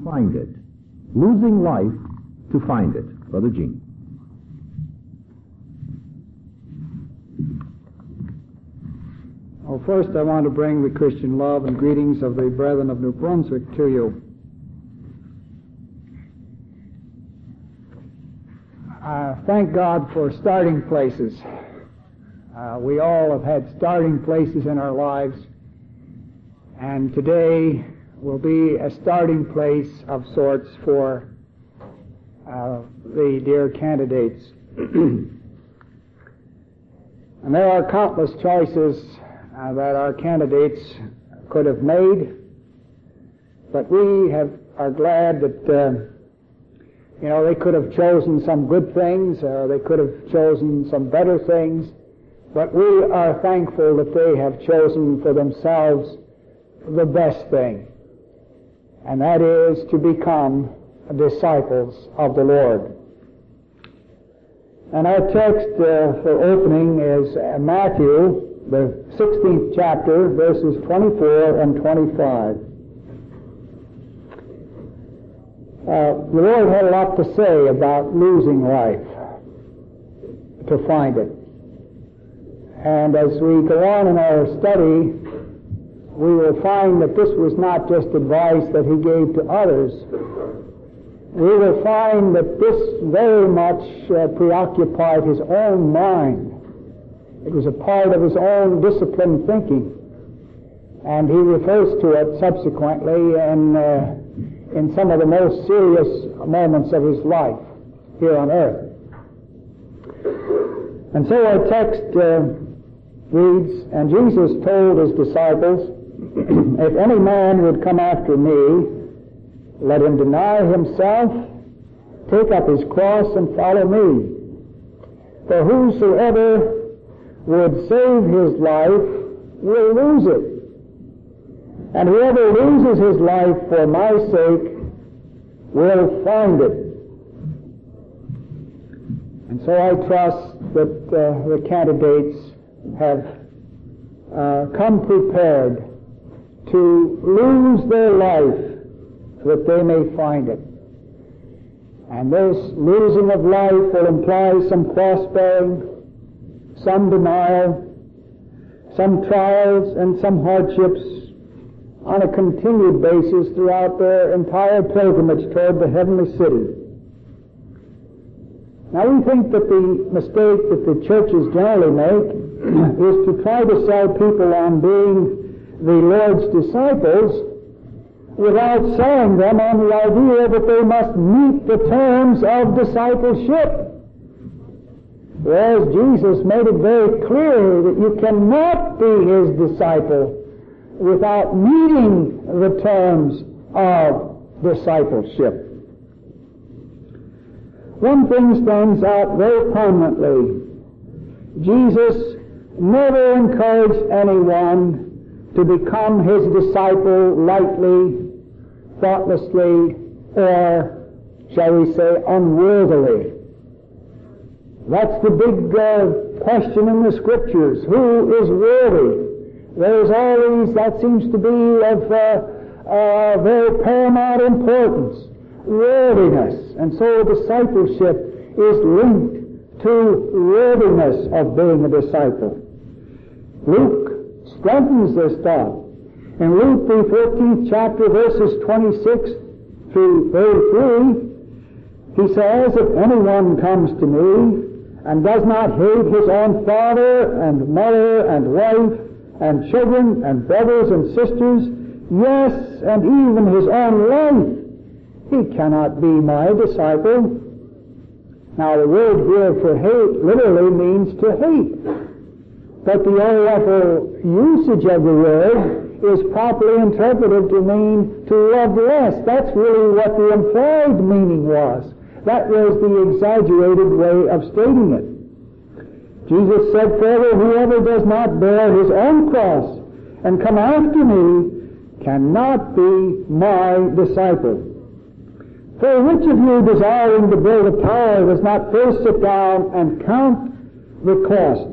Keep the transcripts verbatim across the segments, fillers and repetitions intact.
Find it. Losing life to find it. Brother Gene. Well, first I want to bring the Christian love and greetings of the brethren of New Brunswick to you. Uh, thank God for starting places. Uh, we all have had starting places in our lives, and today will be a starting place of sorts for uh, the dear candidates. And there are countless choices uh, that our candidates could have made, but we have are glad that uh, you know they could have chosen some good things, or they could have chosen some better things, but we are thankful that they have chosen for themselves the best thing, and that is to become disciples of the Lord. And our text uh, for opening is uh, Matthew, the sixteenth chapter, verses twenty-four and twenty-five. Uh, the Lord had a lot to say about losing life to find it. And as we go on in our study, we will find that this was not just advice that he gave to others. We will find that this very much uh, preoccupied his own mind. It was a part of his own disciplined thinking. And he refers to it subsequently in, uh, in some of the most serious moments of his life here on earth. And so our text uh, reads, "And Jesus told his disciples, if any man would come after me, let him deny himself, take up his cross, and follow me. For whosoever would save his life will lose it. And whoever loses his life for my sake will find it." And so I trust that uh, the candidates have uh, come prepared to lose their life that they may find it. And this losing of life will imply some cross-bearing, some denial, some trials, and some hardships on a continued basis throughout their entire pilgrimage toward the heavenly city. Now, we think that the mistake that the churches generally make is to try to sell people on being the Lord's disciples without selling them on the idea that they must meet the terms of discipleship. Whereas Jesus made it very clear that you cannot be his disciple without meeting the terms of discipleship. One thing stands out very prominently. Jesus never encouraged anyone to become his disciple lightly, thoughtlessly, or, shall we say, unworthily. That's the big uh, question in the Scriptures. Who is worthy? There's always, that seems to be of uh, uh, very paramount importance, worthiness. And so discipleship is linked to worthiness of being a disciple. Luke strengthens this thought. In Luke, the fourteenth chapter, verses twenty-six through thirty-three, he says, "If anyone comes to me and does not hate his own father and mother and wife and children and brothers and sisters, yes, and even his own life, he cannot be my disciple." Now, the word here for hate literally means to hate. But the oriental usage of the word is properly interpreted to mean to love less. That's really what the implied meaning was. That was the exaggerated way of stating it. Jesus said further, "Whoever does not bear his own cross and come after me cannot be my disciple. For which of you, desiring to build a tower, does not first sit down and count the cost,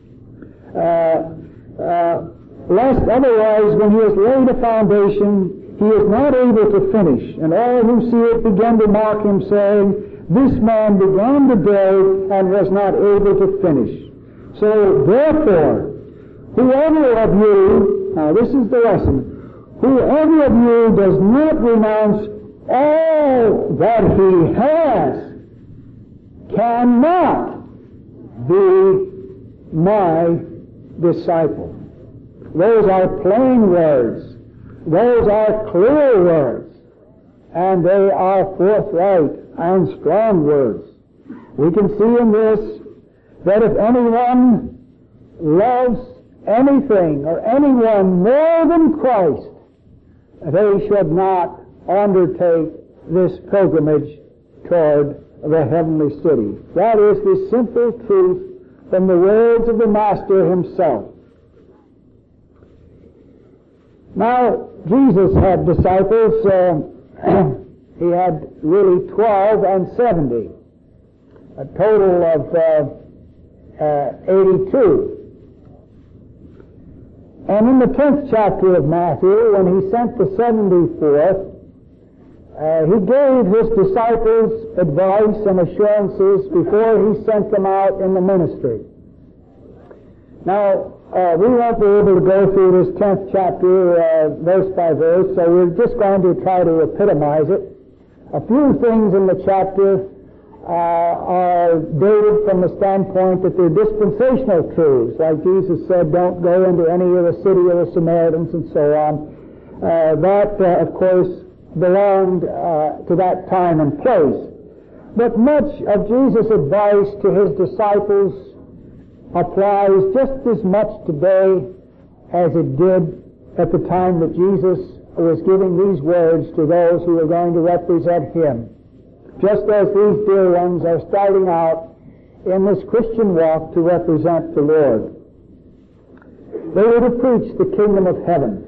Uh, uh, lest otherwise, when he has laid a foundation, he is not able to finish. And all who see it begin to mock him, saying, this man began to build and was not able to finish. So therefore, whoever of you, now this is the lesson, whoever of you does not renounce all that he has cannot be my disciple. Those are plain words. Those are clear words. And they are forthright and strong words. We can see in this that if anyone loves anything or anyone more than Christ, they should not undertake this pilgrimage toward the heavenly city. That is the simple truth from the words of the Master himself. Now, Jesus had disciples. Uh, he had really twelve and seventy, a total of uh, uh, eighty-two. And in the tenth chapter of Matthew, when he sent the seventy-fourth, uh, he gave his disciples advice and assurances before he sent them out in the ministry. Now, uh, we won't be able to go through this tenth chapter uh, verse by verse, so we're just going to try to epitomize it. A few things in the chapter uh, are dated from the standpoint that they're dispensational truths. Like Jesus said, don't go into any of the city of the Samaritans and so on. Uh, that, uh, of course, belonged uh, to that time and place. But much of Jesus' advice to his disciples applies just as much today as it did at the time that Jesus was giving these words to those who are going to represent him. Just as these dear ones are starting out in this Christian walk to represent the Lord. They were to preach the kingdom of heaven.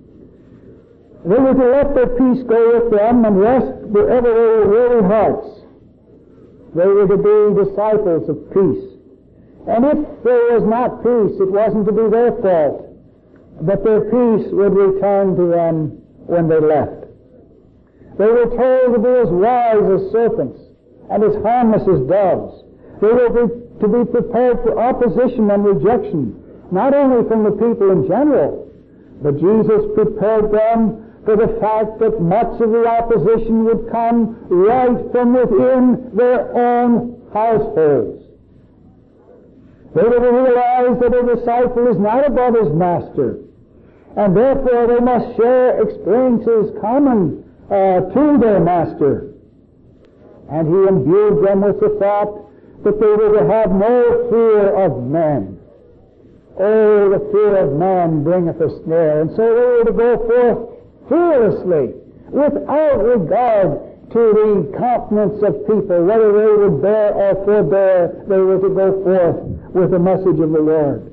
They were to let their peace go with them and rest wherever they were weary hearts. They were to be disciples of peace. And if there was not peace, it wasn't to be their fault, but their peace would return to them when they left. They were told to be as wise as serpents and as harmless as doves. They were to be prepared for opposition and rejection, not only from the people in general, but Jesus prepared them for the fact that much of the opposition would come right from within their own households. They were to realize that a disciple is not above his master, and therefore they must share experiences common uh, to their master. And he imbued them with the thought that they were to have no fear of men. Oh, the fear of man bringeth a snare. And so they were to go forth fearlessly, without regard to the countenance of people, whether they would bear or forbear. They were to go forth with the message of the Lord.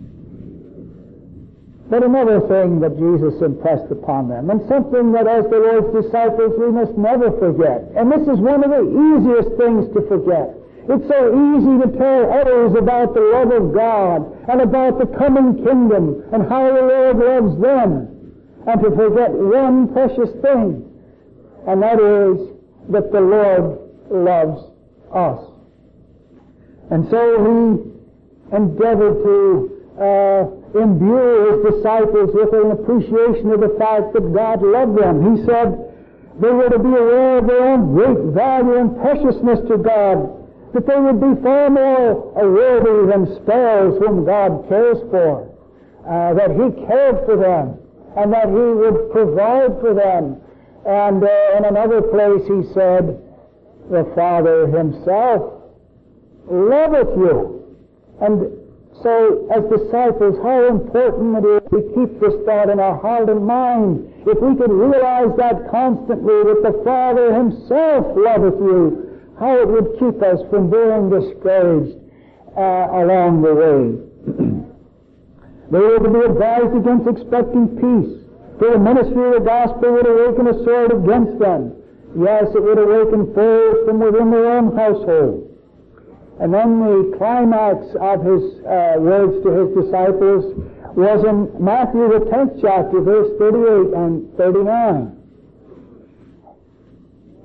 But another thing that Jesus impressed upon them, and something that as the Lord's disciples we must never forget, and this is one of the easiest things to forget. It's so easy to tell others about the love of God and about the coming kingdom and how the Lord loves them, and to forget one precious thing, and that is that the Lord loves us. And so he endeavored to uh, imbue his disciples with an appreciation of the fact that God loved them. He said they were to be aware of their own great value and preciousness to God, that they would be far more worthy than sparrows whom God cares for, uh, that he cared for them, and that he would provide for them. And uh, in another place he said, the Father himself loveth you. And so, as disciples, how important it is to keep this thought in our heart and mind. If we could realize that constantly, that the Father himself loveth you, how it would keep us from being discouraged uh, along the way. They were to be advised against expecting peace, for the ministry of the gospel would awaken a sword against them. Yes, it would awaken foes from within their own household. And then the climax of his uh, words to his disciples was in Matthew the tenth chapter, verse thirty-eight and thirty-nine.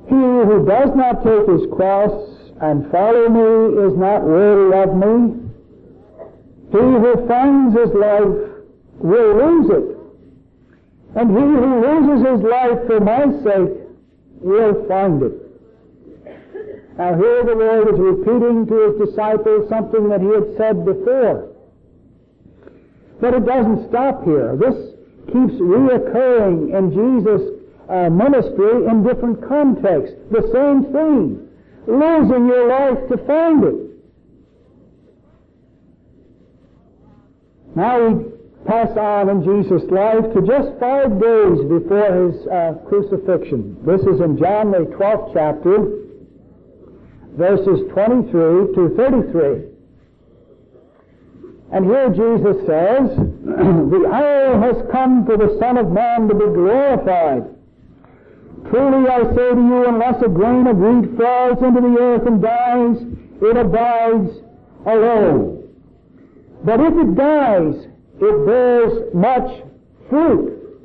He who does not take his cross and follow me is not worthy of me. He who finds his life will lose it. And he who loses his life for my sake will find it. Now here the Lord is repeating to his disciples something that he had said before. But it doesn't stop here. This keeps reoccurring in Jesus' uh, ministry in different contexts. The same thing. Losing your life to find it. Now we pass on in Jesus' life to just five days before his uh, crucifixion. This is in John the twelfth chapter, verses twenty-three to thirty-three. And here Jesus says, the hour has come for the Son of Man to be glorified. Truly I say to you, unless a grain of wheat falls into the earth and dies, it abides alone. But if it dies, it bears much fruit.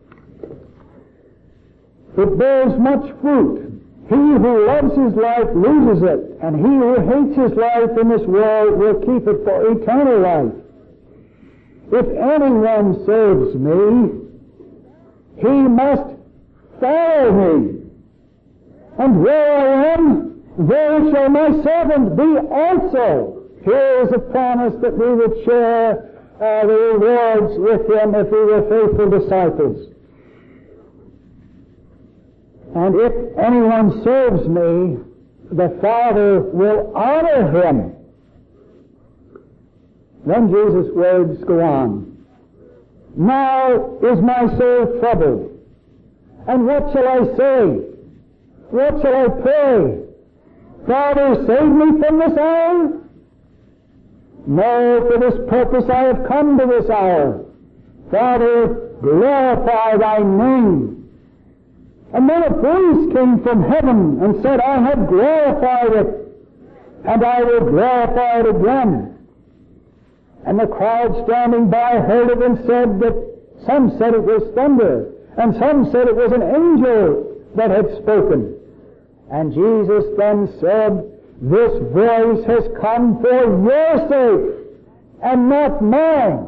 It bears much fruit. He who loves his life loses it, and he who hates his life in this world will keep it for eternal life. If anyone serves me, he must follow me. And where I am, there shall my servant be also. Here is a promise that we would share uh, the rewards with him if we were faithful disciples. And if anyone serves me, the Father will honor him. Then Jesus' words go on. Now is my soul troubled. And what shall I say? What shall I pray? Father, save me from this hour? No, for this purpose I have come to this hour. Father, glorify thy name. And then a voice came from heaven and said, I have glorified it, and I will glorify it again. And the crowd standing by heard it and said that some said it was thunder, and some said it was an angel that had spoken. And Jesus then said, this voice has come for your sake, and not mine.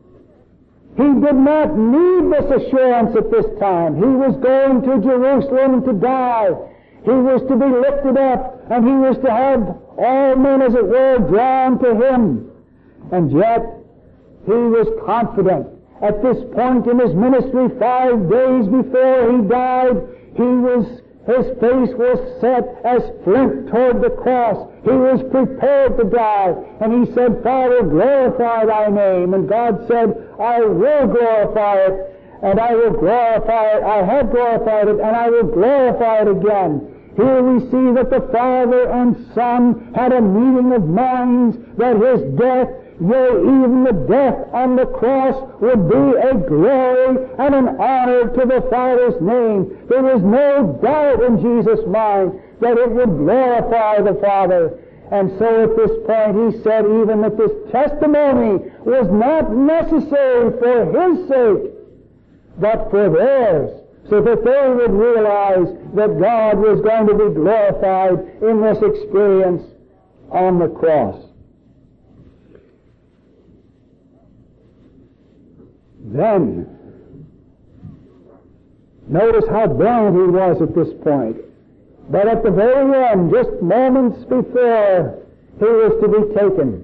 He did not need this assurance at this time. He was going to Jerusalem to die. He was to be lifted up, and he was to have all men, as it were, drawn to him. And yet, he was confident. At this point in his ministry, five days before he died, he was His face was set as flint toward the cross. He was prepared to die. And he said, Father, glorify thy name. And God said, I will glorify it, and I will glorify it. I have glorified it, and I will glorify it again. Here we see that the Father and Son had a meeting of minds, that his death, yea, even the death on the cross, would be a glory and an honor to the Father's name. There was no doubt in Jesus' mind that it would glorify the Father. And so at this point he said even that this testimony was not necessary for his sake, but for theirs, so that they would realize that God was going to be glorified in this experience on the cross. Then, notice how blind he was at this point. But at the very end, just moments before he was to be taken,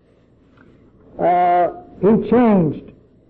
uh, he changed.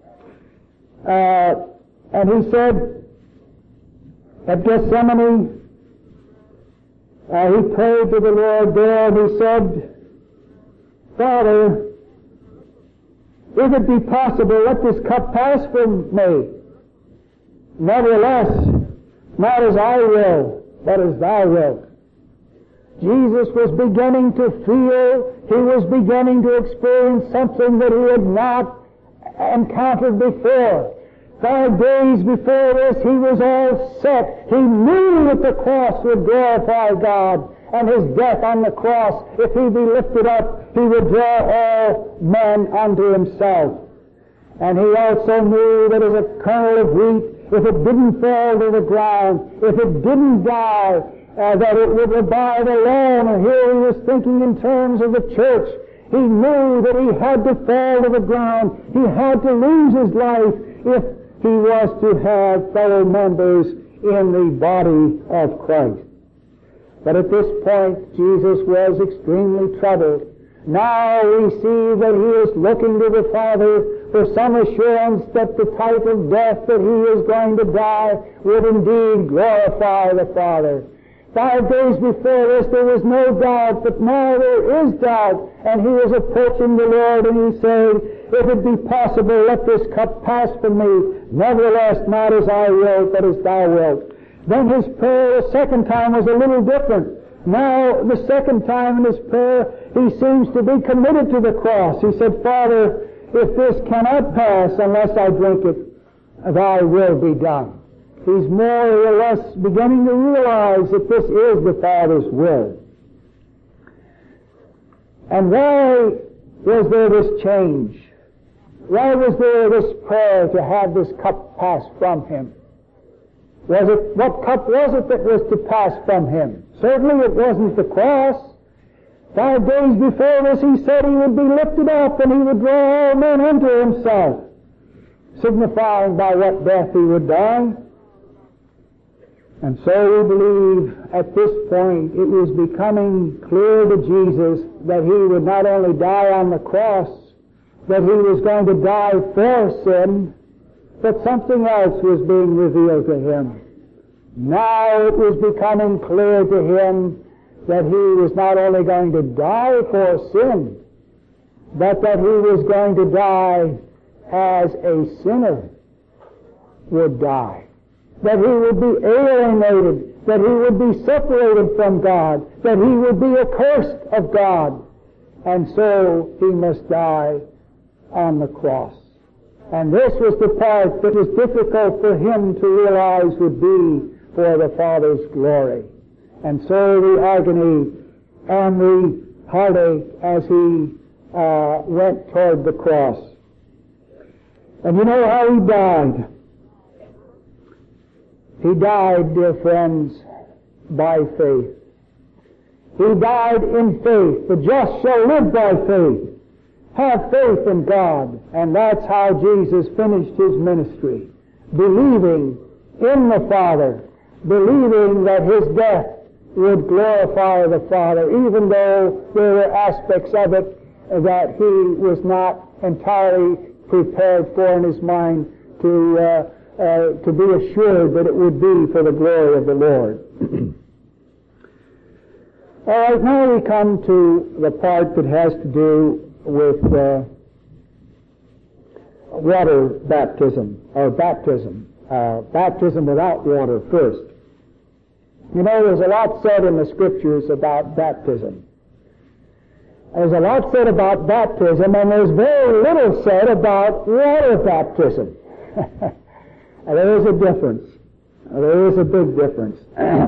Uh, and he said, at Gethsemane, uh, he prayed to the Lord there, and he said, Father, if it be possible, let this cup pass from me. Nevertheless, not as I will, but as thou wilt. Jesus was beginning to feel, he was beginning to experience something that he had not encountered before. Five days before this, he was all set. He knew that the cross would glorify God, and his death on the cross, if he be lifted up, he would draw all men unto himself. And he also knew that as a kernel of wheat, if it didn't fall to the ground, if it didn't die, uh, that it would abide alone. And here he was thinking in terms of the church. He knew that he had to fall to the ground. He had to lose his life if he was to have fellow members in the body of Christ. But at this point, Jesus was extremely troubled. Now we see that he is looking to the Father for some assurance that the type of death that he is going to die would indeed glorify the Father. Five days before this there was no doubt, but now there is doubt, and he is approaching the Lord, and he said, if it be possible, let this cup pass from me. Nevertheless, not as I will, but as thou wilt. Then his prayer the second time was a little different. Now, the second time in his prayer, he seems to be committed to the cross. He said, Father, if this cannot pass unless I drink it, thy will be done. He's more or less beginning to realize that this is the Father's will. And why was there this change? Why was there this prayer to have this cup pass from him? Was it, what cup was it that was to pass from him? Certainly it wasn't the cross. Five days before this he said he would be lifted up and he would draw all men unto himself, signifying by what death he would die. And so we believe at this point it was becoming clear to Jesus that he would not only die on the cross, that he was going to die for sin, but something else was being revealed to him. Now it was becoming clear to him that he was not only going to die for sin, but that he was going to die as a sinner would die. That he would be alienated, that he would be separated from God, that he would be accursed of God. And so he must die on the cross. And this was the part that was difficult for him to realize would be for the Father's glory. And so the agony and the heartache as he uh, went toward the cross. And you know how he died? He died, dear friends, by faith. He died in faith. The just shall live by faith. Have faith in God. And that's how Jesus finished his ministry. Believing in the Father. Believing that his death would glorify the Father, even though there were aspects of it that he was not entirely prepared for in his mind to uh, uh, to be assured that it would be for the glory of the Lord. All right, now we come to the part that has to do with uh, water baptism, or baptism. Uh, baptism without water first. You know, there's a lot said in the Scriptures about baptism. There's a lot said about baptism, and there's very little said about water baptism. There is a difference. There is a big difference.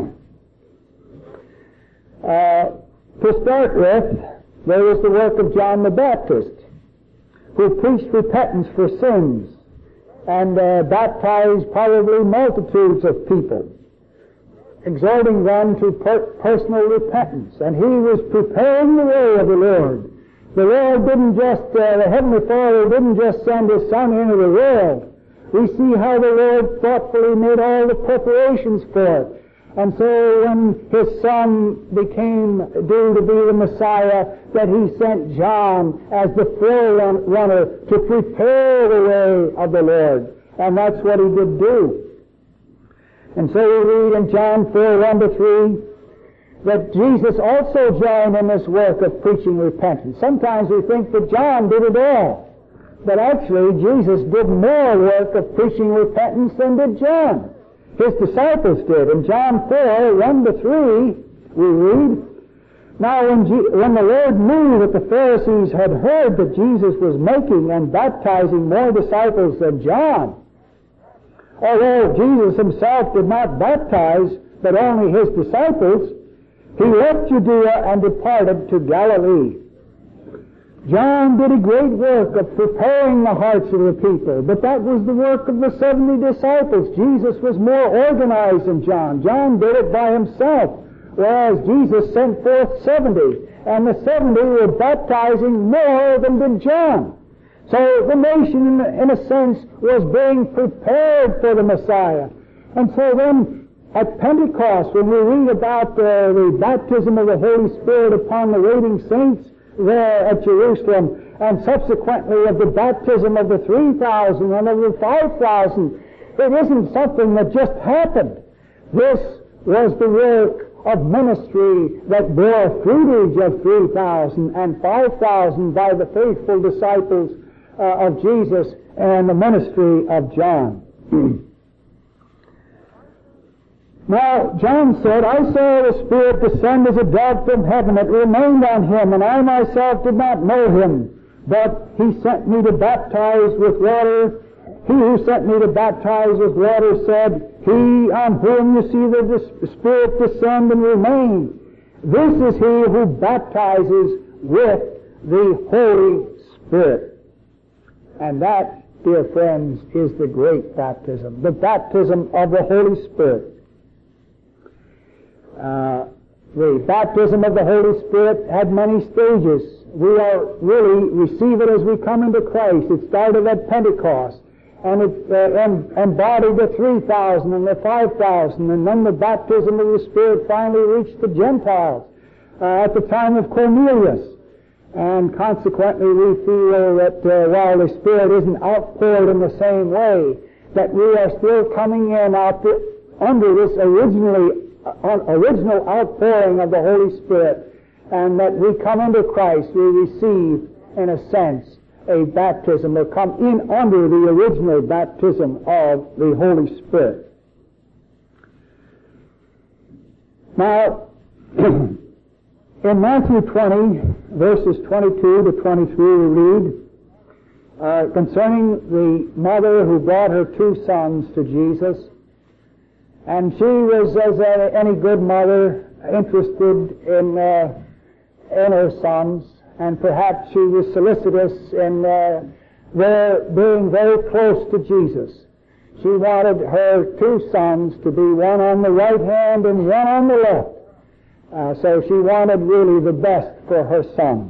uh, to start with, there was the work of John the Baptist, who preached repentance for sins and uh, baptized probably multitudes of people, exhorting them to per- personal repentance. And he was preparing the way of the Lord. The Lord didn't just, uh, the Heavenly Father didn't just send His Son into the world. We see how the Lord thoughtfully made all the preparations for it. And so when His Son became due to be the Messiah, that He sent John as the forerunner to prepare the way of the Lord. And that's what He did do. And so we read in John four, one to three, that Jesus also joined in this work of preaching repentance. Sometimes we think that John did it all. But actually, Jesus did more work of preaching repentance than did John. His disciples did. In John four, one to three, we read, Now when, G- when the Lord knew that the Pharisees had heard that Jesus was making and baptizing more disciples than John, although Jesus himself did not baptize, but only his disciples, he left Judea and departed to Galilee. John did a great work of preparing the hearts of the people, but that was the work of the seventy disciples. Jesus was more organized than John. John did it by himself. whereas Jesus sent forth seventy, and the seventy were baptizing more than did John. So the nation, in a sense, was being prepared for the Messiah. And so then, at Pentecost, when we read about uh, the baptism of the Holy Spirit upon the waiting saints there at Jerusalem, and subsequently of the baptism of the three thousand and of the five thousand, it isn't something that just happened. This was the work of ministry that bore fruitage of three thousand and five thousand by the faithful disciples uh, of Jesus and the ministry of John. Now, John said, I saw the Spirit descend as a dove from heaven. It remained on him, and I myself did not know him. But he sent me to baptize with water. He who sent me to baptize with water said, He on whom you see the Spirit descend and remain, this is he who baptizes with the Holy Spirit. And that, dear friends, is the great baptism, the baptism of the Holy Spirit. Uh, the baptism of the Holy Spirit had many stages. We are really receive it as we come into Christ. It started at Pentecost, and it uh, em- embodied the three thousand and the five thousand, and then the baptism of the Spirit finally reached the Gentiles uh, at the time of Cornelius. And consequently, we feel that uh, while the Spirit isn't outpoured in the same way, that we are still coming in out the, under this originally uh, original outpouring of the Holy Spirit, and that we come into Christ, we receive, in a sense, a baptism, or come in under the original baptism of the Holy Spirit. Now, in Matthew twenty, verses twenty-two to twenty-three, we read uh, concerning the mother who brought her two sons to Jesus. And she was, as a, any good mother, interested in, uh, in her sons, and perhaps she was solicitous in uh, their being very close to Jesus. She wanted her two sons to be one on the right hand and one on the left. Uh, so she wanted really the best for her sons.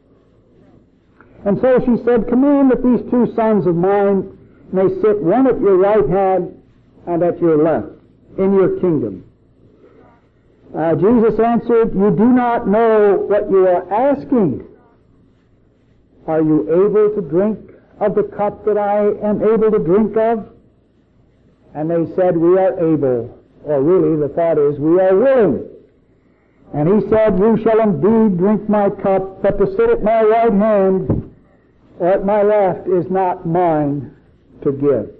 And so she said, Command that these two sons of mine may sit one at your right hand and at your left in your kingdom. Uh, Jesus answered, You do not know what you are asking. Are you able to drink of the cup that I am able to drink of? And they said, We are able. Or really, the thought is, we are willing. And he said, You shall indeed drink my cup, but to sit at my right hand or at my left is not mine to give.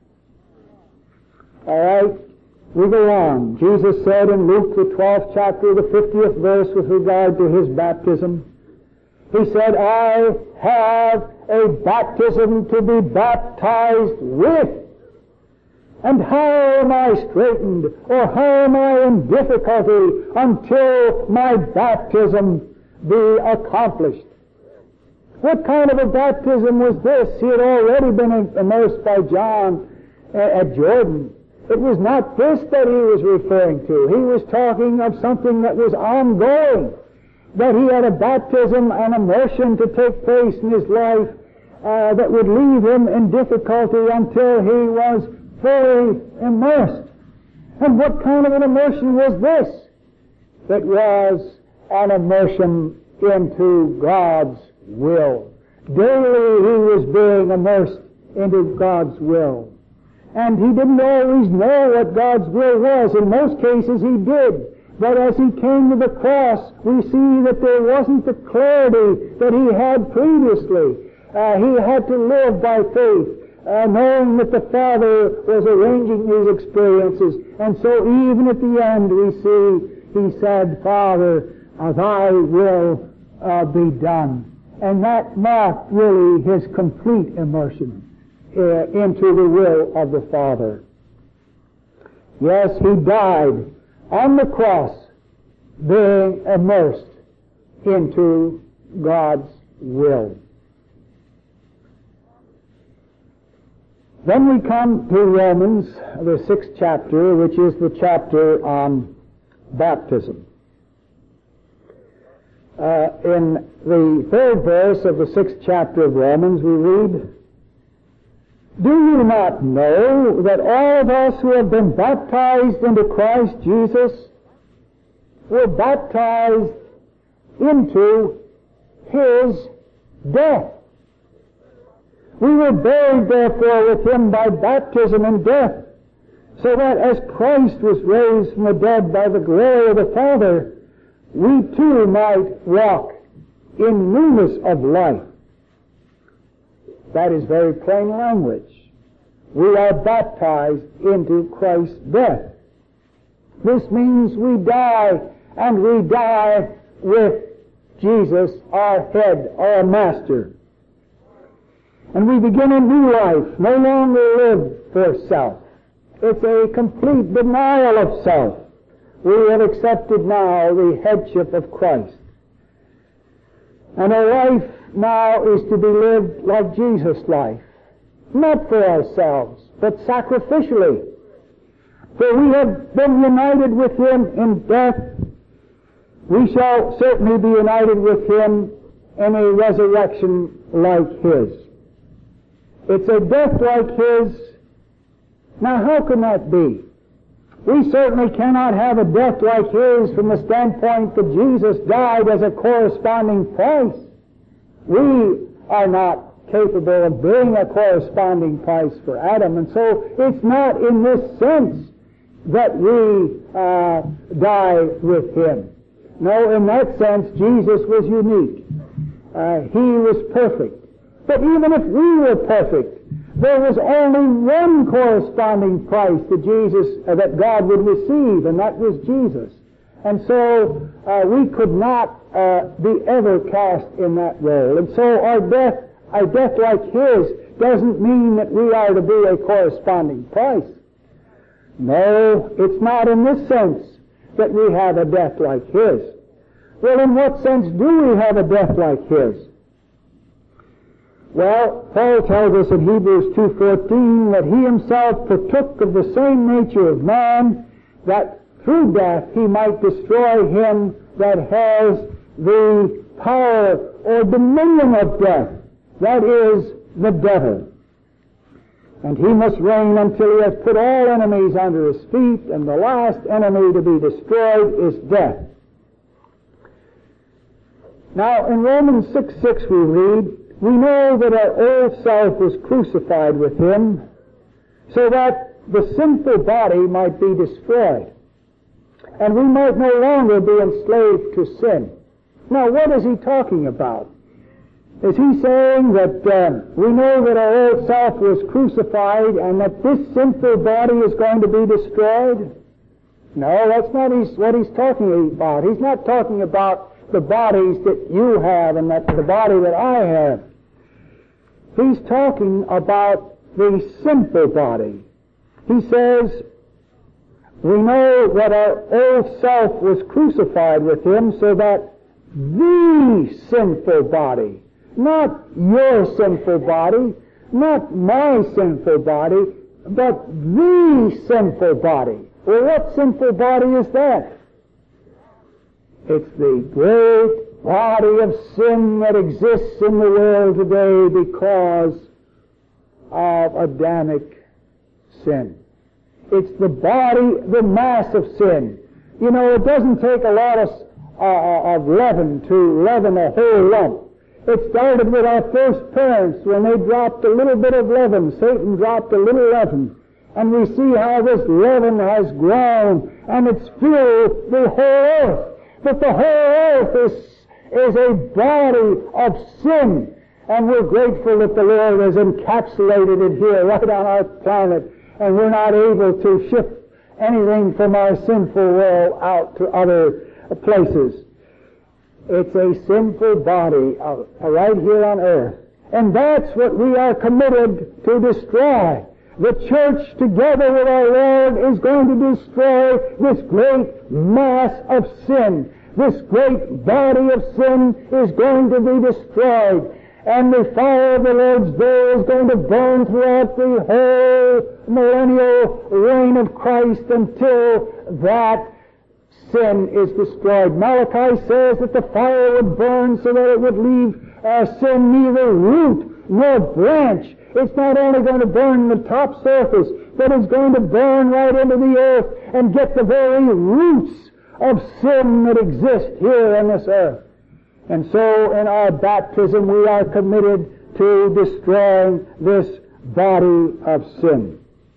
All right, we go on. Jesus said in Luke, the twelfth chapter, the fiftieth verse, with regard to his baptism, he said, I have a baptism to be baptized with. And how am I straitened, or how am I in difficulty until my baptism be accomplished? What kind of a baptism was this? He had already been immersed by John at Jordan. It was not this that he was referring to. He was talking of something that was ongoing, that he had a baptism and immersion to take place in his life uh, that would leave him in difficulty until he was fully immersed. And what kind of an immersion was this? It was an immersion into God's will. Daily he was being immersed into God's will. And he didn't always know what God's will was. In most cases he did. But as he came to the cross, we see that there wasn't the clarity that he had previously. Uh, he had to live by faith. Uh, knowing that the Father was arranging these experiences. And so even at the end we see, he said, Father, uh, thy will uh, be done. And that marked really his complete immersion uh, into the will of the Father. Yes, he died on the cross being immersed into God's will. Then we come to Romans, the sixth chapter, which is the chapter on baptism. Uh, in the third verse of the sixth chapter of Romans, we read, "Do you not know that all of us who have been baptized into Christ Jesus were baptized into His death? We were buried, therefore, with Him by baptism in death, so that as Christ was raised from the dead by the glory of the Father, we too might walk in newness of life." That is very plain language. We are baptized into Christ's death. This means we die, and we die with Jesus, our head, our master. And we begin a new life, no longer live for self. It's a complete denial of self. We have accepted now the headship of Christ. And our life now is to be lived like Jesus' life, not for ourselves, but sacrificially. For we have been united with Him in death. We shall certainly be united with Him in a resurrection like His. It's a death like His. Now, how can that be? We certainly cannot have a death like His from the standpoint that Jesus died as a corresponding price. We are not capable of being a corresponding price for Adam, and so it's not in this sense that we uh, die with Him. No, in that sense, Jesus was unique. Uh, he was perfect. But even if we were perfect, there was only one corresponding price that Jesus, uh, that God would receive, and that was Jesus. And so uh, we could not uh, be ever cast in that role. And so our death, a death like His, doesn't mean that we are to be a corresponding price. No, it's not in this sense that we have a death like His. Well, in what sense do we have a death like His? Well, Paul tells us in Hebrews two fourteen that He Himself partook of the same nature of man, that through death He might destroy him that has the power or dominion of death, that is, the devil. And He must reign until He has put all enemies under His feet, and the last enemy to be destroyed is death. Now, in Romans six six we read, "We know that our old self was crucified with Him, so that the sinful body might be destroyed, and we might no longer be enslaved to sin." Now, what is he talking about? Is he saying that uh, we know that our old self was crucified and that this sinful body is going to be destroyed? No, that's not he's, what he's talking about. He's not talking about the bodies that you have and that the body that I have. He's talking about the sinful body. He says, we know that our old self was crucified with Him, so that the sinful body, not your sinful body, not my sinful body, but the sinful body. Well, what sinful body is that? It's the great body of sin that exists in the world today because of Adamic sin. It's the body, the mass of sin. You know, it doesn't take a lot of, uh, of leaven to leaven a whole lump. It started with our first parents when they dropped a little bit of leaven. Satan dropped a little leaven. And we see how this leaven has grown, and it's filled the whole earth. But the whole earth is, is a body of sin. And we're grateful that the Lord has encapsulated it here, right on our planet, and we're not able to ship anything from our sinful world out to other places. It's a sinful body uh, right here on earth. And that's what we are committed to destroy. The church, together with our Lord, is going to destroy this great mass of sin. This great body of sin is going to be destroyed. And the fire of the Lord's day is going to burn throughout the whole millennial reign of Christ until that sin is destroyed. Malachi says that the fire would burn so that it would leave uh, sin neither root nor branch. It's not only going to burn the top surface, but it's going to burn right into the earth and get the very roots of sin that exist here on this earth. And so in our baptism we are committed to destroying this body of sin.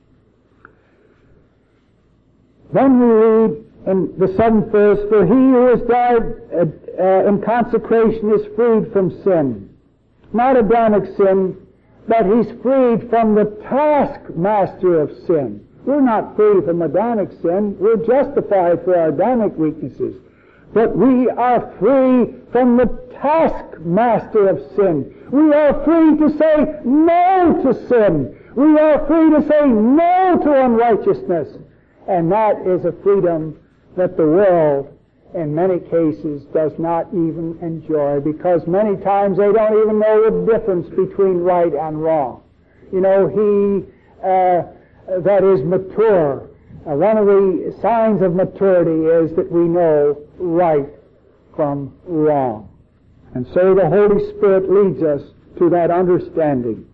Then we read in the seventh verse, for he who has died uh, uh, in consecration is freed from sin. Not Adamic sin, but he's freed from the taskmaster of sin. We're not free from Adamic sin. We're justified for our Adamic weaknesses. But we are free from the taskmaster of sin. We are free to say no to sin. We are free to say no to unrighteousness. And that is a freedom that the world, in many cases, does not even enjoy, because many times they don't even know the difference between right and wrong. You know, he uh, that is mature, uh, one of the signs of maturity is that we know right from wrong. And so the Holy Spirit leads us to that understanding.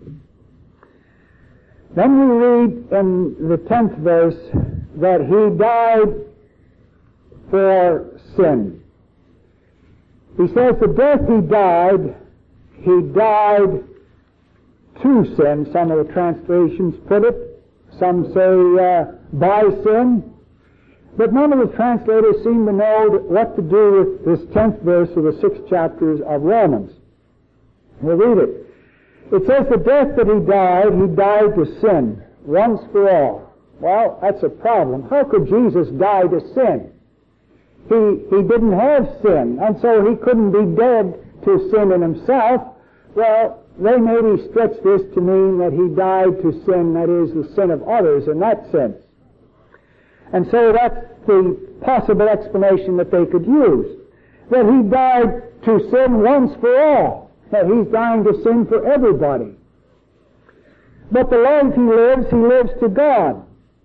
Then we read in the tenth verse that he died for sin. He says the death he died, he died to sin. Some of the translations put it. Some say uh, by sin. But none of the translators seem to know what to do with this tenth verse of the sixth chapters of Romans. We'll read it. It says the death that he died, he died to sin once for all. Well, that's a problem. How could Jesus die to sin? He, he didn't have sin, and so he couldn't be dead to sin in himself. Well, they maybe stretch this to mean that he died to sin, that is, the sin of others in that sense. And so that's the possible explanation that they could use. That he died to sin once for all. That he's dying to sin for everybody. But the life he lives, he lives to God.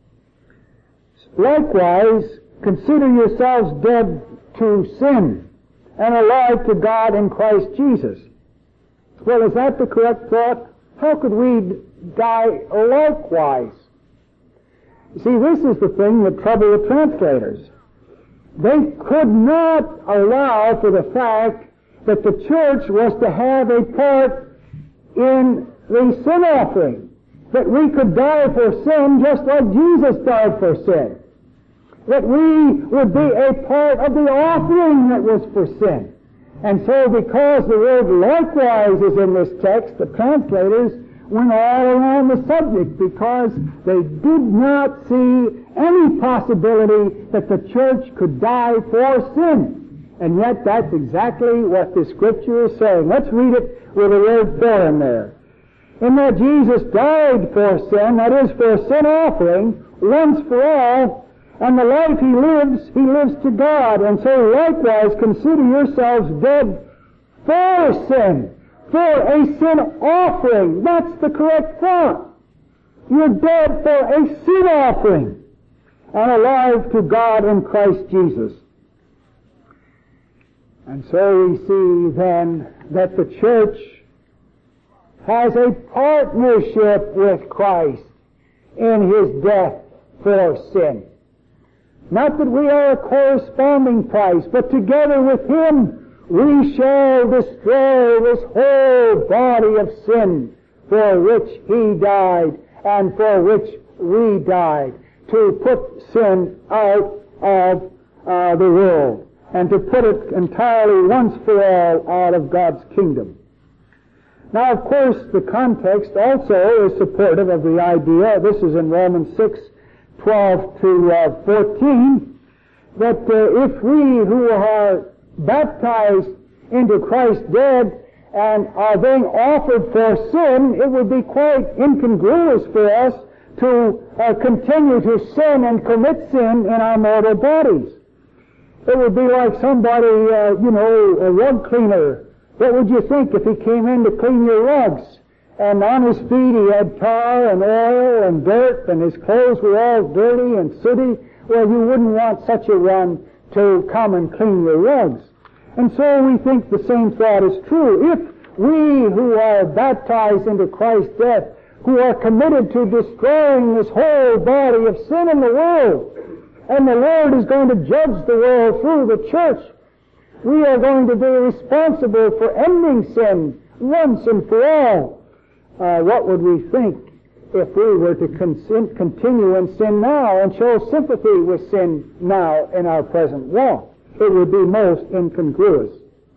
Likewise, consider yourselves dead to sin and alive to God in Christ Jesus. Well, is that the correct thought? How could we die likewise? See, this is the thing that troubled the translators. They could not allow for the fact that the church was to have a part in the sin offering. That we could die for sin just like Jesus died for sin. That we would be a part of the offering that was for sin. And so because the word likewise is in this text, the translators went all around the subject because they did not see any possibility that the church could die for sin. And yet that's exactly what the Scripture is saying. Let's read it with the word for in there. In that Jesus died for sin, that is, for a sin offering, once for all, and the life he lives, he lives to God. And so likewise consider yourselves dead for sin. For a sin offering. That's the correct thought. You're dead for a sin offering and alive to God in Christ Jesus. And so we see then that the church has a partnership with Christ in his death for sin. Not that we are a corresponding price, but together with him we shall destroy this whole body of sin for which he died and for which we died, to put sin out of uh, the world and to put it entirely once for all out of God's kingdom. Now, of course, the context also is supportive of the idea, this is in Romans six, twelve to fourteen, that uh, if we who are baptized into Christ's dead and are being offered for sin, it would be quite incongruous for us to uh, continue to sin and commit sin in our mortal bodies. It would be like somebody, uh, you know, a rug cleaner. What would you think if he came in to clean your rugs? And on his feet he had tar and oil and dirt, and his clothes were all dirty and sooty. well, you wouldn't want such a one to come and clean your rugs. And so we think the same thought is true. If we who are baptized into Christ's death, who are committed to destroying this whole body of sin in the world, and the Lord is going to judge the world through the church, we are going to be responsible for ending sin once and for all. Uh, what would we think if we were to con- continue in sin now and show sympathy with sin now in our present walk? It would be most incongruous.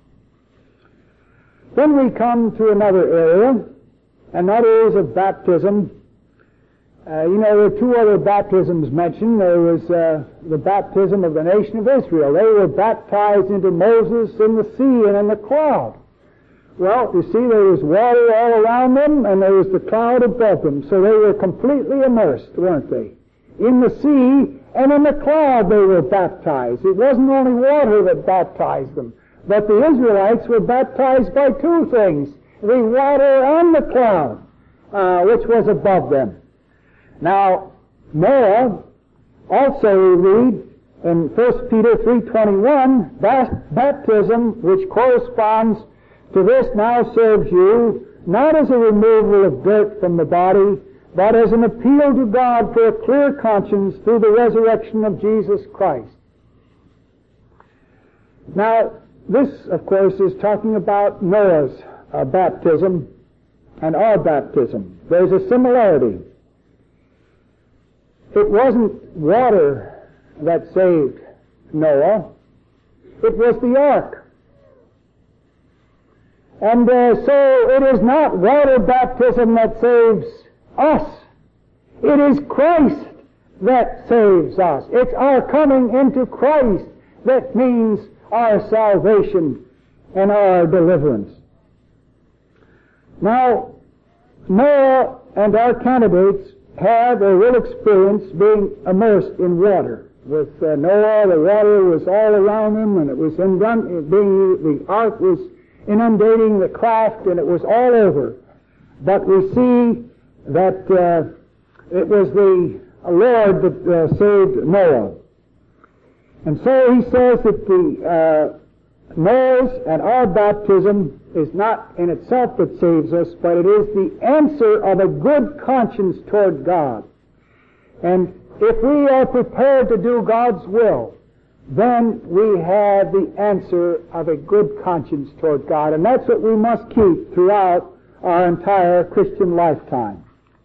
Then we come to another area, and that is of baptism. Uh, you know, there are two other baptisms mentioned. There was uh, the baptism of the nation of Israel. They were baptized into Moses in the sea and in the cloud. Well, you see, there was water all around them, and there was the cloud above them. So they were completely immersed, weren't they? In the sea and in the cloud they were baptized. It wasn't only water that baptized them, but the Israelites were baptized by two things, the water and the cloud, uh, which was above them. Now, Noah, also we read in First Peter three twenty-one, baptism, which corresponds to this, now serves you, not as a removal of dirt from the body, but as an appeal to God for a clear conscience through the resurrection of Jesus Christ. Now, this, of course, is talking about Noah's uh, baptism and our baptism. There's a similarity. It wasn't water that saved Noah. It was the ark. And uh, so it is not water baptism that saves us. It is Christ that saves us. It's our coming into Christ that means our salvation and our deliverance. Now, Noah and our candidates have or will experience being immersed in water. With uh, Noah, the water was all around him, and it was indun- being, the ark was inundating the craft, and it was all over. But we see that uh, it was the Lord that uh, saved Noah. And so he says that the uh, Noah's and our baptism is not in itself that saves us, but it is the answer of a good conscience toward God. And if we are prepared to do God's will, then we have the answer of a good conscience toward God. And that's what we must keep throughout our entire Christian lifetime.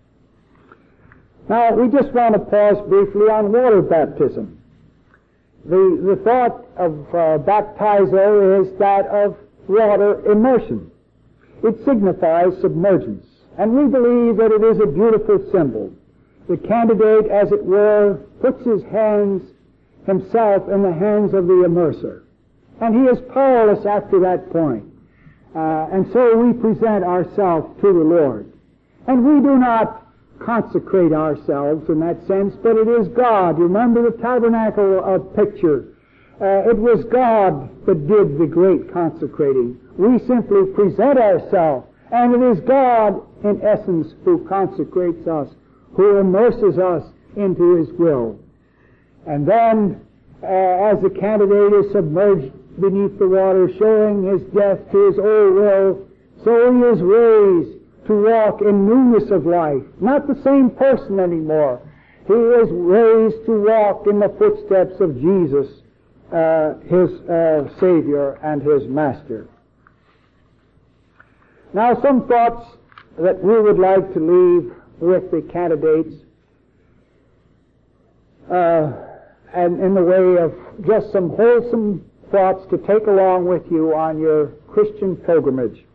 Now, we just want to pause briefly on water baptism. The, the thought of uh, baptizo is that of water immersion. It signifies submergence. And we believe that it is a beautiful symbol. The candidate, as it were, puts his hands himself in the hands of the immerser. And he is powerless after that point. Uh, and so we present ourselves to the Lord. And we do not consecrate ourselves in that sense, but it is God. You remember the tabernacle uh, picture. Uh, it was God that did the great consecrating. We simply present ourselves, and it is God, in essence, who consecrates us, who immerses us into His will. And then, uh, as the candidate is submerged beneath the water, showing his death to his old will, so he is raised to walk in newness of life. Not the same person anymore. He is raised to walk in the footsteps of Jesus, uh, his uh, Savior and his Master. Now, some thoughts that we would like to leave with the candidates, uh, and in the way of just some wholesome thoughts to take along with you on your Christian pilgrimage.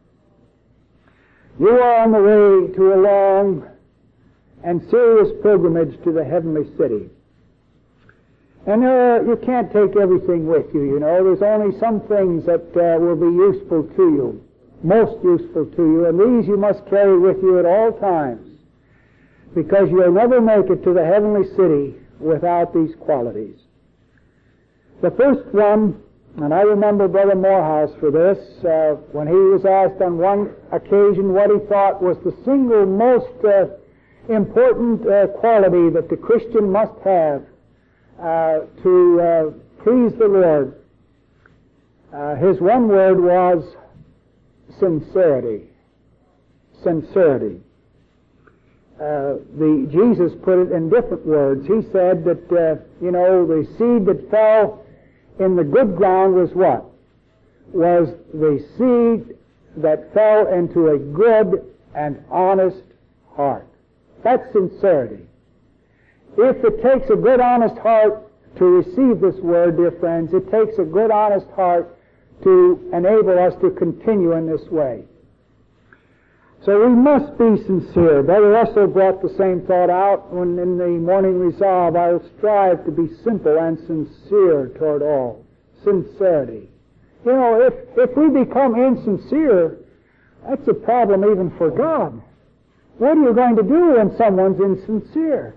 You are on the way to a long and serious pilgrimage to the heavenly city. And uh, you can't take everything with you, you know. There's only some things that uh, will be useful to you, most useful to you, and these you must carry with you at all times, because you'll never make it to the heavenly city without these qualities. The first one, and I remember Brother Morehouse for this, uh, when he was asked on one occasion what he thought was the single most uh, important uh, quality that the Christian must have, uh, to uh, please the Lord, uh, his one word was sincerity. Sincerity. Uh, the Jesus put it in different words. He said that, uh, you know, the seed that fell in the good ground was what? Was the seed that fell into a good and honest heart. That's sincerity. If it takes a good, honest heart to receive this word, dear friends, it takes a good, honest heart to enable us to continue in this way. So we must be sincere. Brother Russell brought the same thought out when in the morning resolve, I will strive to be simple and sincere toward all. Sincerity. You know, if, if we become insincere, that's a problem even for God. What are you going to do when someone's insincere?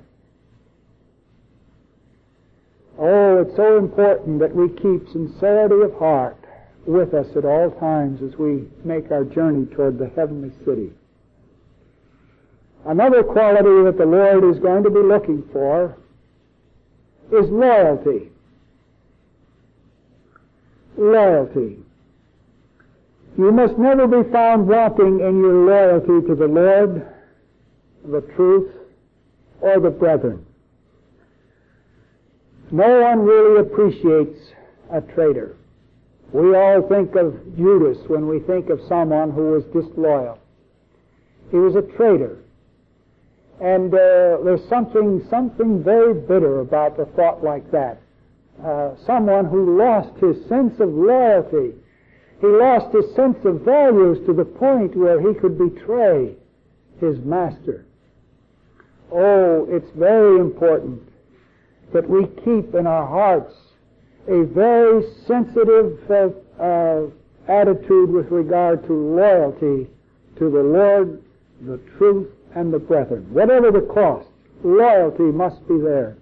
Oh, it's so important that we keep sincerity of heart with us at all times as we make our journey toward the heavenly city. Another quality that the Lord is going to be looking for is loyalty. Loyalty. You must never be found wanting in your loyalty to the Lord, the truth, or the brethren. No one really appreciates a traitor. We all think of Judas when we think of someone who was disloyal. He was a traitor. And uh, there's something, something very bitter about the thought like that. Uh, someone who lost his sense of loyalty. He lost his sense of values to the point where he could betray his master. Oh, it's very important that we keep in our hearts a very sensitive uh, uh, attitude with regard to loyalty to the Lord, the truth, and the brethren. Whatever the cost, loyalty must be there.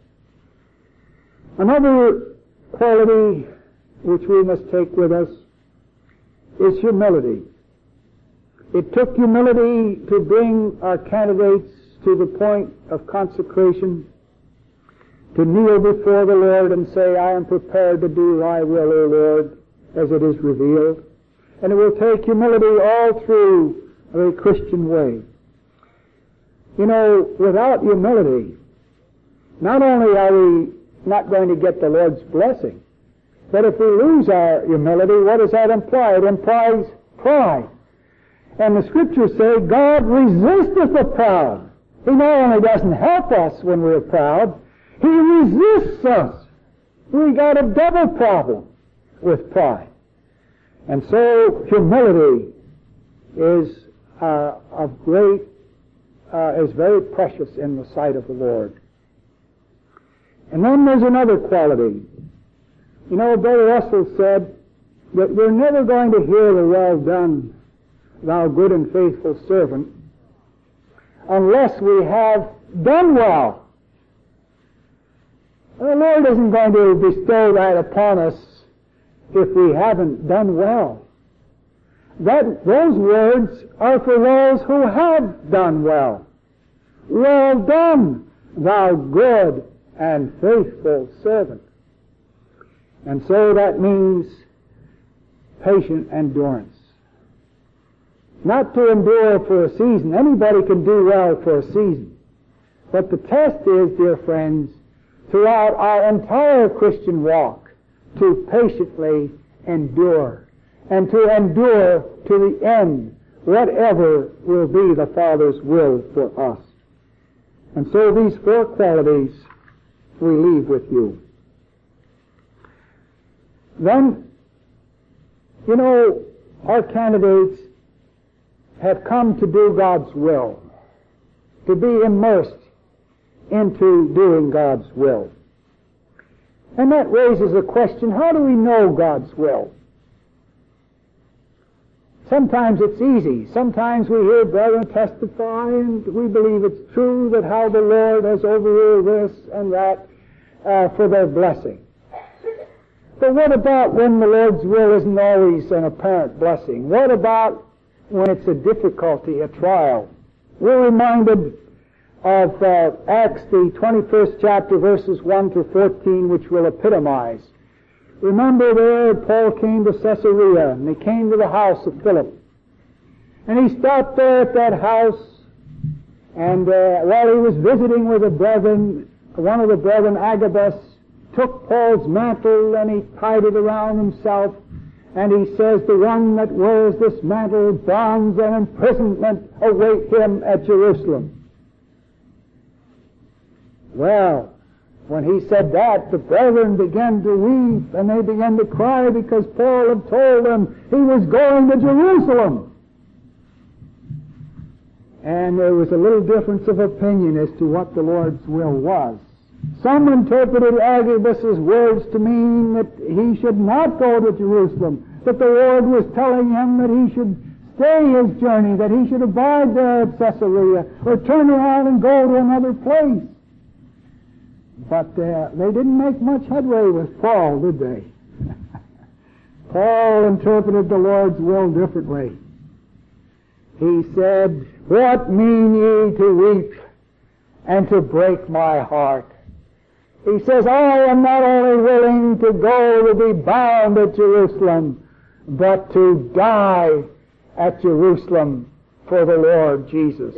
Another quality which we must take with us is humility. It took humility to bring our candidates to the point of consecration, to kneel before the Lord and say, I am prepared to do thy will, O Lord, as it is revealed. And it will take humility all through the Christian way. You know, without humility, not only are we not going to get the Lord's blessing, but if we lose our humility, what does that imply? It implies pride. And the Scriptures say, God resisteth the proud. He not only doesn't help us when we're proud, He resists us. We got a double problem with pride. And so humility is uh, of great, uh, is very precious in the sight of the Lord. And then there's another quality. You know, Brother Russell said that we're never going to hear the well done, thou good and faithful servant, unless we have done well. The Lord isn't going to bestow that upon us if we haven't done well. That, those words are for those who have done well. Well done, thou good and faithful servant. And so that means patient endurance. Not to endure for a season. Anybody can do well for a season. But the test is, dear friends, throughout our entire Christian walk, to patiently endure, and to endure to the end, whatever will be the Father's will for us. And so these four qualities we leave with you. Then, you know, our candidates have come to do God's will, to be immersed into doing God's will. And that raises a question, how do we know God's will? Sometimes it's easy. Sometimes we hear brethren testify and we believe it's true that how the Lord has overruled this and that uh, for their blessing. But what about when the Lord's will isn't always an apparent blessing? What about when it's a difficulty, a trial? We're reminded of uh, Acts, the twenty-first chapter, verses one to fourteen, which will epitomize. Remember there, Paul came to Caesarea, and he came to the house of Philip. And he stopped there at that house, and uh, while he was visiting with the brethren, one of the brethren, Agabus, took Paul's mantle and he tied it around himself, and he says, the one that wears this mantle, bonds and imprisonment await him at Jerusalem. Well, when he said that, the brethren began to weep, and they began to cry because Paul had told them he was going to Jerusalem. And there was a little difference of opinion as to what the Lord's will was. Some interpreted Agabus' words to mean that he should not go to Jerusalem, that the Lord was telling him that he should stay his journey, that he should abide there at Caesarea, or turn around and go to another place. But uh, they didn't make much headway with Paul, did they? Paul interpreted the Lord's will differently. He said, what mean ye to weep and to break my heart? He says, I am not only willing to go to be bound at Jerusalem, but to die at Jerusalem for the Lord Jesus.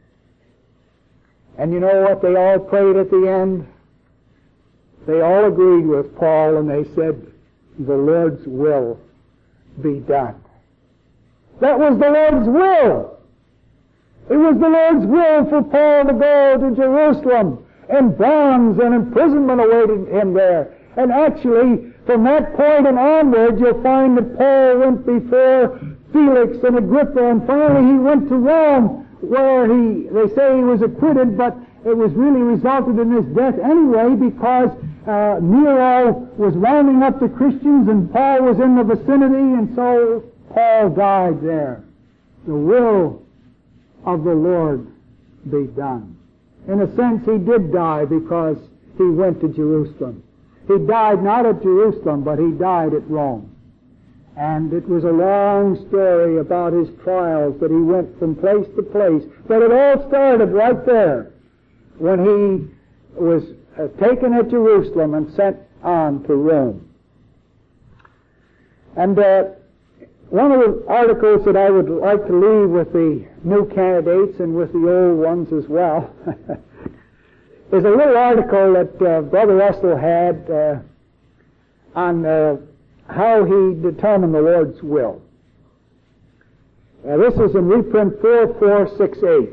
And you know what they all prayed at the end? They all agreed with Paul, and they said, the Lord's will be done. That was the Lord's will. It was the Lord's will for Paul to go to Jerusalem, and bonds and imprisonment awaited him there. And actually, from that point and onward, you'll find that Paul went before Felix and Agrippa, and finally he went to Rome, where he, they say he was acquitted, but it was really resulted in his death anyway, because uh, Nero was rounding up the Christians, and Paul was in the vicinity, and so Paul died there. The will of the Lord be done. In a sense, he did die because he went to Jerusalem. He died not at Jerusalem, but he died at Rome. And it was a long story about his trials, that he went from place to place. But it all started right there, when he was uh, taken at Jerusalem and sent on to Rome. And uh, one of the articles that I would like to leave with the new candidates and with the old ones as well is a little article that uh, Brother Russell had uh, on uh, how he determined the Lord's will. Uh, this is in reprint four four six eight.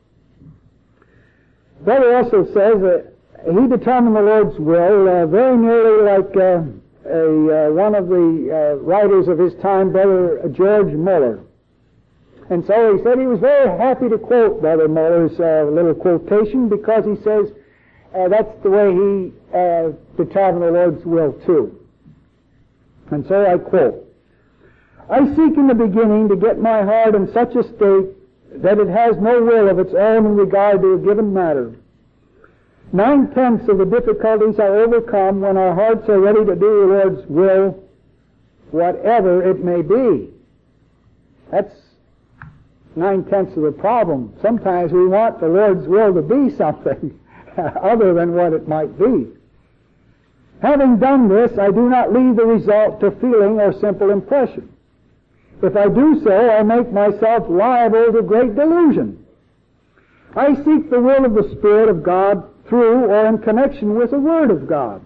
Brother Russell says that he determined the Lord's will uh, very nearly like uh, a, uh, one of the uh, writers of his time, Brother George Muller. And so he said he was very happy to quote Brother Muller's uh, little quotation, because he says uh, that's the way he uh, determined the Lord's will too. And so I quote, I seek in the beginning to get my heart in such a state that it has no will of its own in regard to a given matter. Nine-tenths of the difficulties are overcome when our hearts are ready to do the Lord's will, whatever it may be. That's nine-tenths of the problem. Sometimes we want the Lord's will to be something other than what it might be. Having done this, I do not leave the result to feeling or simple impression. If I do so, I make myself liable to great delusion. I seek the will of the Spirit of God through or in connection with the Word of God.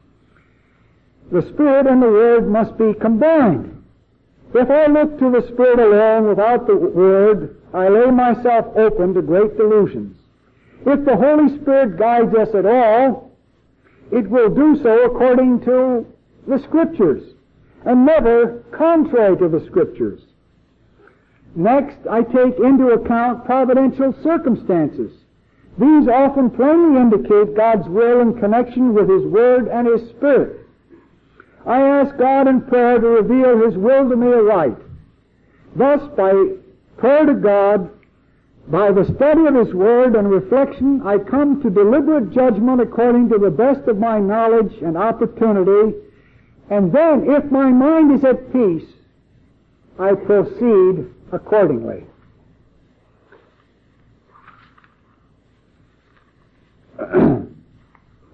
The Spirit and the Word must be combined. If I look to the Spirit alone without the Word, I lay myself open to great delusions. If the Holy Spirit guides us at all, it will do so according to the Scriptures, and never contrary to the Scriptures. Next, I take into account providential circumstances. These often plainly indicate God's will in connection with His Word and His Spirit. I ask God in prayer to reveal His will to me aright. Thus, by prayer to God, by the study of His Word and reflection, I come to deliberate judgment according to the best of my knowledge and opportunity, and then, if my mind is at peace, I proceed accordingly.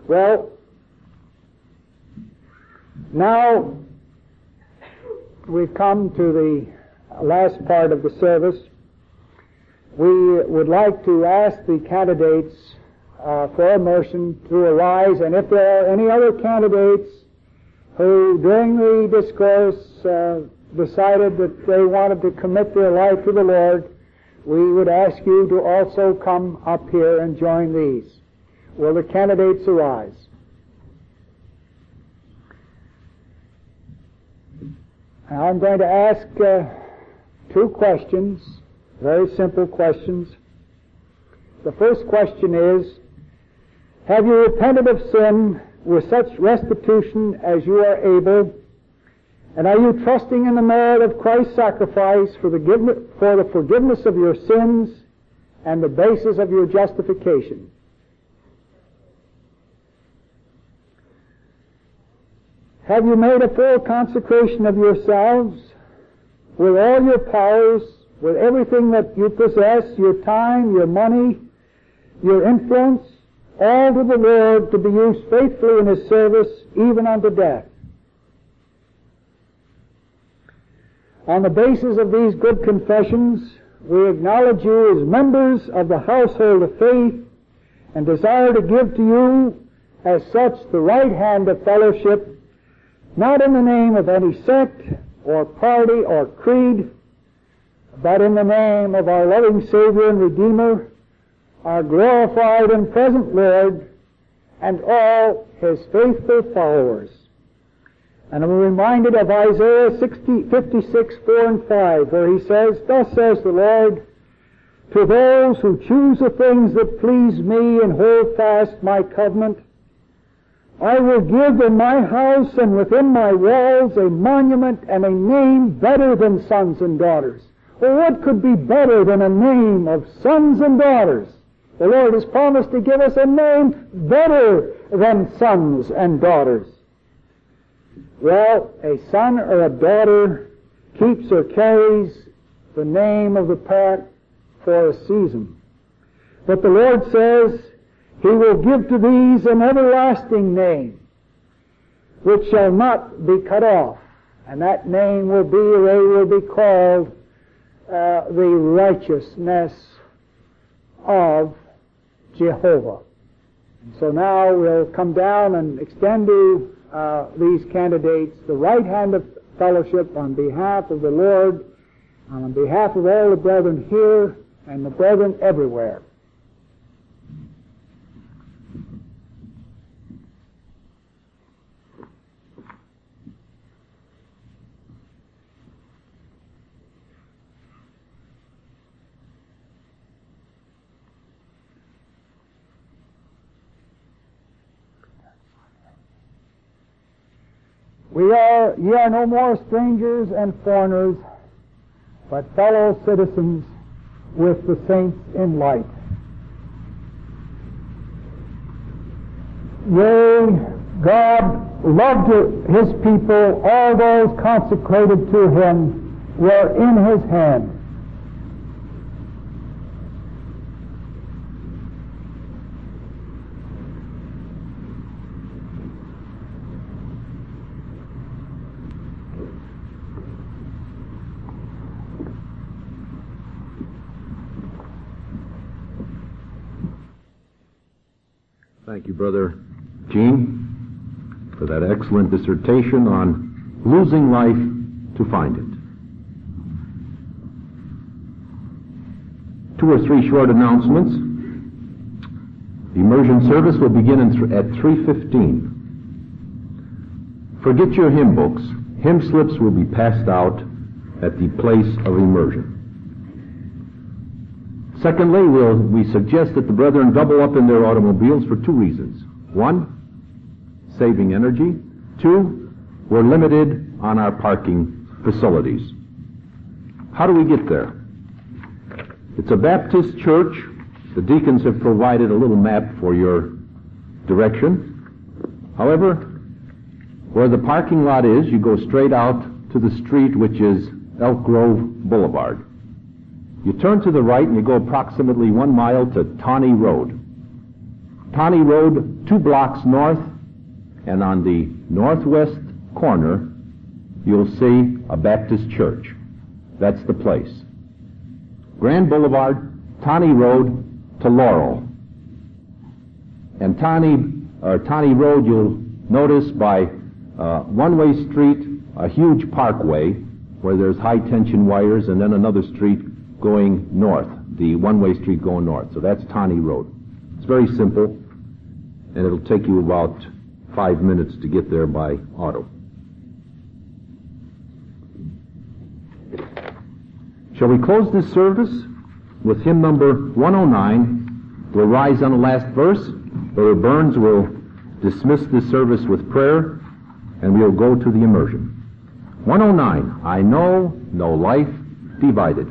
Well, now we've come to the last part of the service. We would like to ask the candidates uh, for immersion to arise, and if there are any other candidates who during the discourse uh, decided that they wanted to commit their life to the Lord, we would ask you to also come up here and join these. Will the candidates arise? Now I'm going to ask uh, two questions, very simple questions. The first question is, have you repented of sin with such restitution as you are able, and are you trusting in the merit of Christ's sacrifice for the, for the forgiveness of your sins and the basis of your justification? Have you made a full consecration of yourselves with all your powers, with everything that you possess, your time, your money, your influence, all to the Lord to be used faithfully in His service, even unto death? On the basis of these good confessions, we acknowledge you as members of the household of faith and desire to give to you as such the right hand of fellowship, not in the name of any sect or party or creed, but in the name of our loving Savior and Redeemer, our glorified and present Lord, and all His faithful followers. And I'm reminded of Isaiah fifty-six, four and five, where he says, "Thus says the Lord, to those who choose the things that please me and hold fast my covenant, I will give in my house and within my walls a monument and a name better than sons and daughters." Well, what could be better than a name of sons and daughters? The Lord has promised to give us a name better than sons and daughters. Well, a son or a daughter keeps or carries the name of the parent for a season. But the Lord says He will give to these an everlasting name, which shall not be cut off. And that name will be, or they will be called, uh, the righteousness of Jehovah. And so now we'll come down and extend to uh, these candidates the right hand of fellowship on behalf of the Lord, and on behalf of all the brethren here and the brethren everywhere. We are, ye are no more strangers and foreigners, but fellow citizens with the saints in light. Yea, God loved His people, all those consecrated to Him were in His hand. Thank you, Brother Gene, for that excellent dissertation on losing life to find it. Two or three short announcements. The immersion service will begin in th- at three fifteen. Forget your hymn books. Hymn slips will be passed out at the place of immersion. Secondly, we'll, we suggest that the brethren double up in their automobiles for two reasons. One, saving energy. Two, we're limited on our parking facilities. How do we get there? It's a Baptist church. The deacons have provided a little map for your direction. However, where the parking lot is, you go straight out to the street, which is Elk Grove Boulevard. You turn to the right and you go approximately one mile to Tawney Road. Taney Road, two blocks north, and on the northwest corner, you'll see a Baptist church. That's the place. Grand Boulevard, Taney Road to Laurel. And Taney, or Taney Road, you'll notice by uh, one-way street, a huge parkway where there's high-tension wires, and then another street going north, the one-way street going north. So that's Taney Road. It's very simple, and it'll take you about five minutes to get there by auto. Shall we close this service with hymn number one oh nine? We'll rise on the last verse. Brother Burns will dismiss this service with prayer, and we'll go to the immersion. one oh nine, I know no life divided.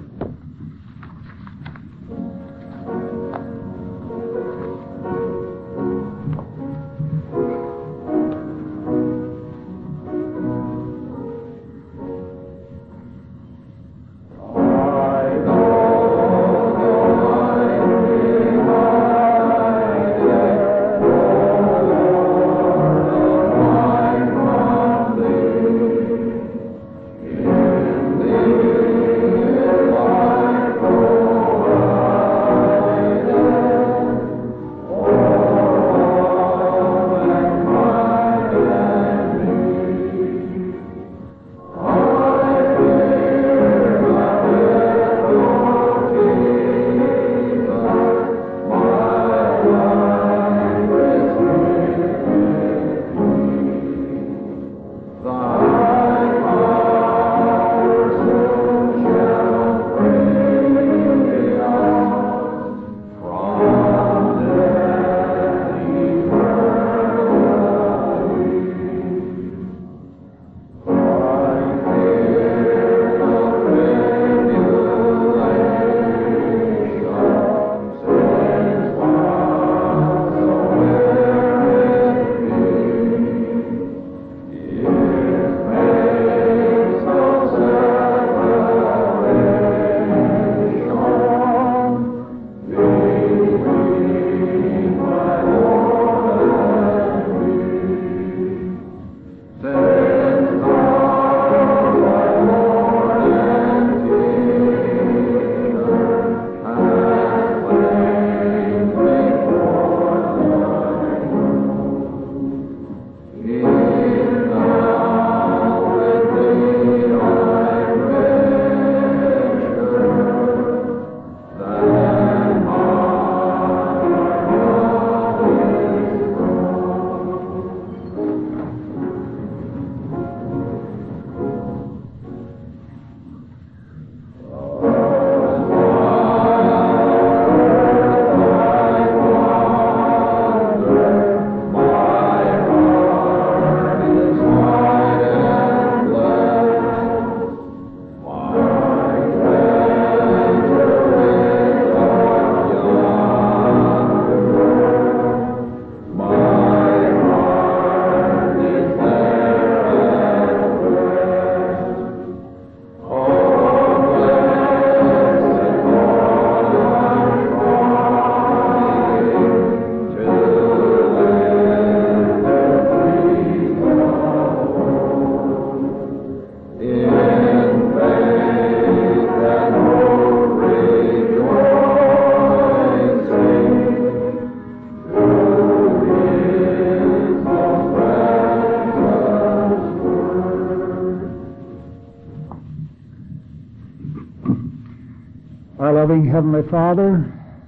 Loving Heavenly Father,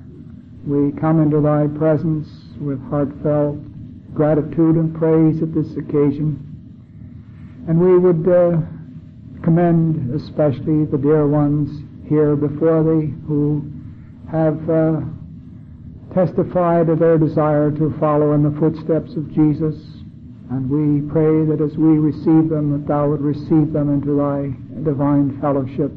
we come into Thy presence with heartfelt gratitude and praise at this occasion. And we would uh, commend especially the dear ones here before Thee who have uh, testified of their desire to follow in the footsteps of Jesus. And we pray that as we receive them, that Thou would receive them into Thy divine fellowship,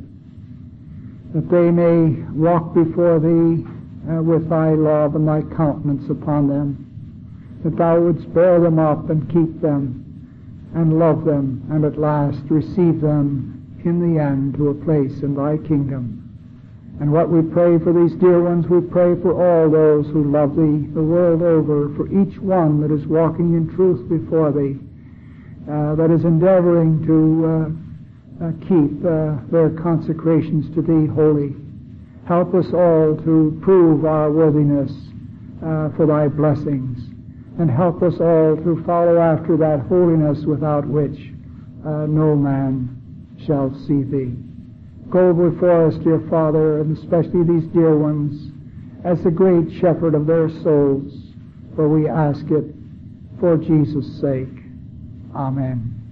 that they may walk before Thee uh, with Thy love and Thy countenance upon them, that Thou wouldst bear them up and keep them and love them, and at last receive them in the end to a place in Thy kingdom. And what we pray for these dear ones, we pray for all those who love Thee the world over, for each one that is walking in truth before Thee, uh, that is endeavoring to uh, uh, keep uh, their consecrations to Thee holy. Help us all to prove our worthiness uh, for Thy blessings, and help us all to follow after that holiness without which uh, no man shall see Thee. Go before us, dear Father, and especially these dear ones, as the great shepherd of their souls, for we ask it for Jesus' sake. Amen.